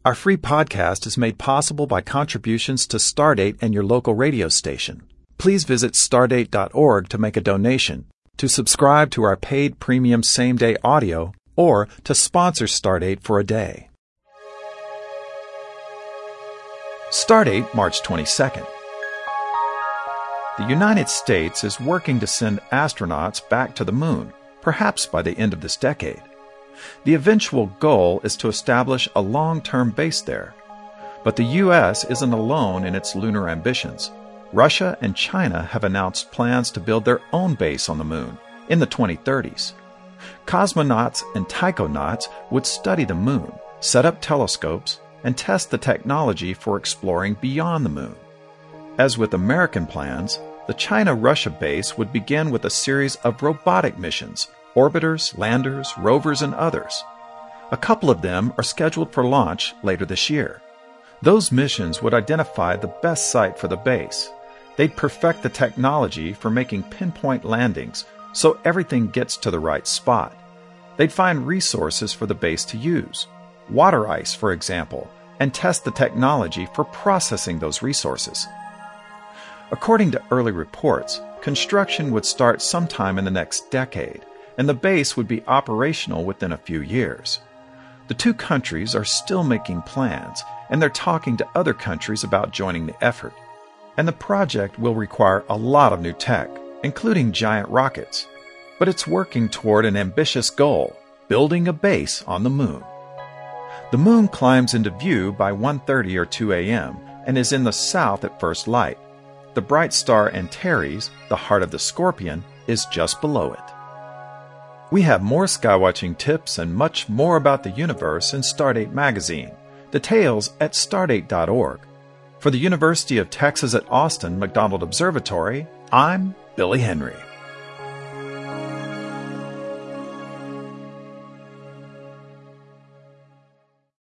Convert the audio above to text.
Our free podcast is made possible by contributions to Stardate and your local radio station. Please visit stardate.org to make a donation, to subscribe to our paid premium same-day audio, or to sponsor Stardate for a day. Stardate, March 22nd. The United States is working to send astronauts back to the moon, perhaps by the end of this decade. The eventual goal is to establish a long-term base there. But the U.S. isn't alone in its lunar ambitions. Russia and China have announced plans to build their own base on the moon in the 2030s. Cosmonauts and taikonauts would study the moon, set up telescopes, and test the technology for exploring beyond the moon. As with American plans, the China-Russia base would begin with a series of robotic missions, orbiters, landers, rovers, and others. A couple of them are scheduled for launch later this year. Those missions would identify the best site for the base. They'd perfect the technology for making pinpoint landings so everything gets to the right spot. They'd find resources for the base to use, water ice, for example, and test the technology for processing those resources. According to early reports, construction would start sometime in the next decade, and the base would be operational within a few years. The two countries are still making plans, and they're talking to other countries about joining the effort. And the project will require a lot of new tech, including giant rockets. But it's working toward an ambitious goal, building a base on the moon. The moon climbs into view by 1:30 or 2 a.m. and is in the south at first light. The bright star Antares, the heart of the Scorpion, is just below it. We have more skywatching tips and much more about the universe in Stardate magazine. Details at stardate.org. For the University of Texas at Austin McDonald Observatory, I'm Billy Henry.